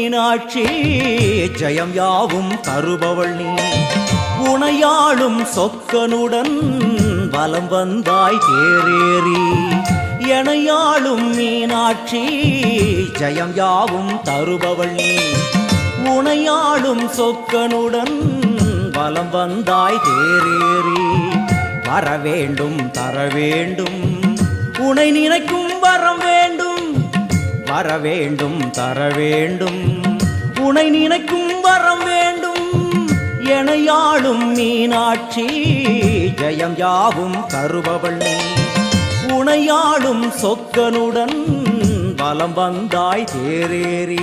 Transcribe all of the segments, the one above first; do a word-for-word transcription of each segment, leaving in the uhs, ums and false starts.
மீனாட்சி ஜெயம் யாவும் தருபவள் நீ உனையாளும் சொக்கனுடன் வலம் வந்தாய் தேரேறி எனையாளும் மீனாட்சி ஜெயம் யாவும் தருபவள் நீ உனையாளும் சொக்கனுடன் வலம் வந்தாய் தேரேறி வரவேண்டும் தரவேண்டும் உனை நினைக்கும் வரம் வேண்டும் வரவேண்டும் தரவேண்டும் உனை நினைக்கும் வரம் வேண்டும் எனையாளும் மீனாட்சி ஜெயம் யாவும் தருபவள் நீ உனையாளும் சொக்கனுடன் வலம் வந்தாய் தேரேறி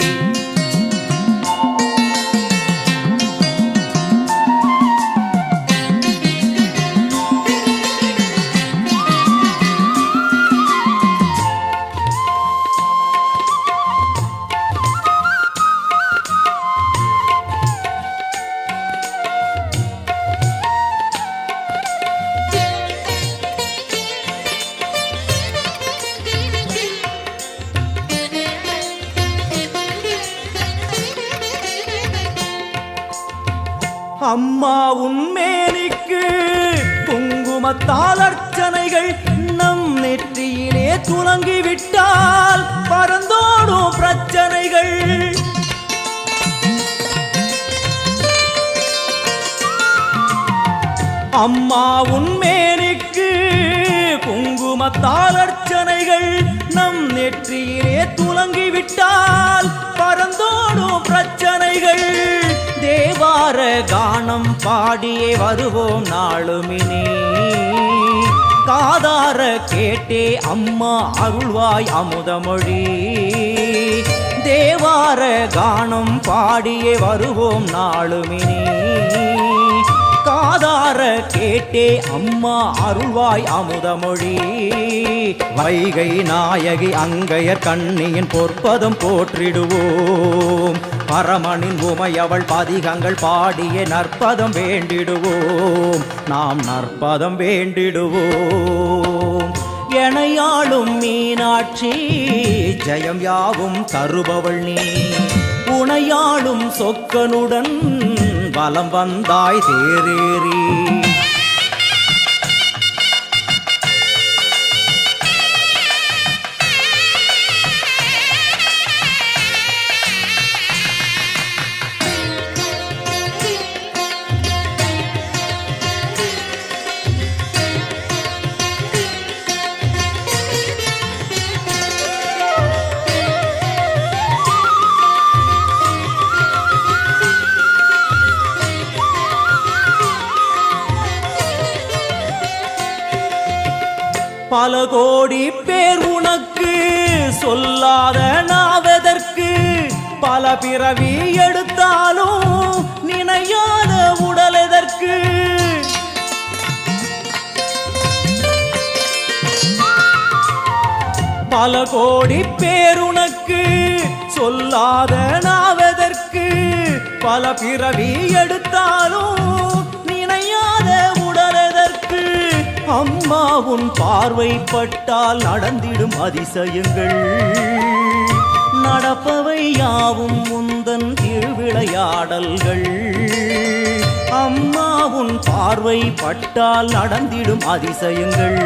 அம்மா உன்மேனிக்கு குங்குமத்தால் அர்ச்சனைகள் நம் நெற்றியிலே துலங்கிவிட்டால் பறந்தோடும் பிரச்சனைகள் அம்மா உன்மேனிக்கு குங்குமத்தால் அர்ச்சனைகள் நம் நெற்றியிலே துலங்கிவிட்டால் பறந்தோடும் பிரச்சனைகள் தேவார கானம் பாடியே வருவோம் நாளுமினே காதார கேட்டே அம்மா அருள்வாய் அமுதமொழி தேவார கானம் பாடியே வருவோம் நாளுமினே காதார கேட்டே அம்மா அருள்வாய் அமுதமொழி வைகை நாயகி அங்கையர் கண்ணியின் பொற்பதம் போற்றிடுவோம் பரமனின் உமையவள் பதிகங்கள் பாடிய நற்பதம் வேண்டிடுவோம் நாம் நற்பதம் வேண்டிடுவோம் எனையாளும் மீனாட்சி ஜெயம் யாவும் தருபவள் நீ உனையாளும் சொக்கனுடன் வலம் வந்தாய் தேரேறி பல கோடி பேர் உனக்கு சொல்லாத நாவதற்கு பல பிறவி எடுத்தாலும் நினையாத உடல் எதற்கு பல கோடி பேர் உனக்கு சொல்லாத நாவதற்கு பல பிறவி எடுத்தாலும் நினையாத உடல் எதற்கு அம்மா உன் பார்வைப்பட்டால் நடந்திடும் அதிசயங்கள் நடப்பவை யாவும் முந்தன் திருவிளையாடல்கள் அம்மா உன் பார்வைப்பட்டால் நடந்திடும் அதிசயங்கள்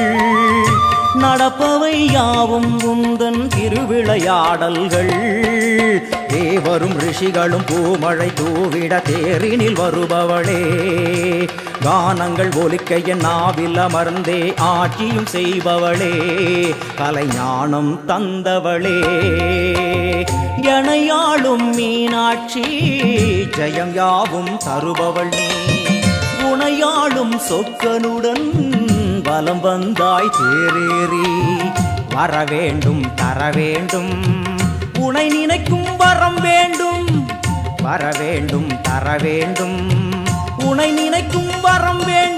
நடப்பவை யாவும் உந்தன் திருவிளையாடல்கள் தேவரும் ரிஷிகளும் பூமழை தூவிட தேரினில் வருபவளே கானங்கள் ஒலிக்க என் நாவில் அமர்ந்தே ஆட்சியும் செய்பவளே கலைஞானம் தந்தவளே எனையாளும் மீனாட்சி ஜெயம் யாவும் தருபவள் நீ உனையாளும் சொக்கனுடன் வலம் வந்தாய் தேரேறி வரவேண்டும் தரவேண்டும் உனை நினைக்கும் வரம் வேண்டும் வரவேண்டும் தரவேண்டும் உனை நினைக்கும் வரம் வேண்டும்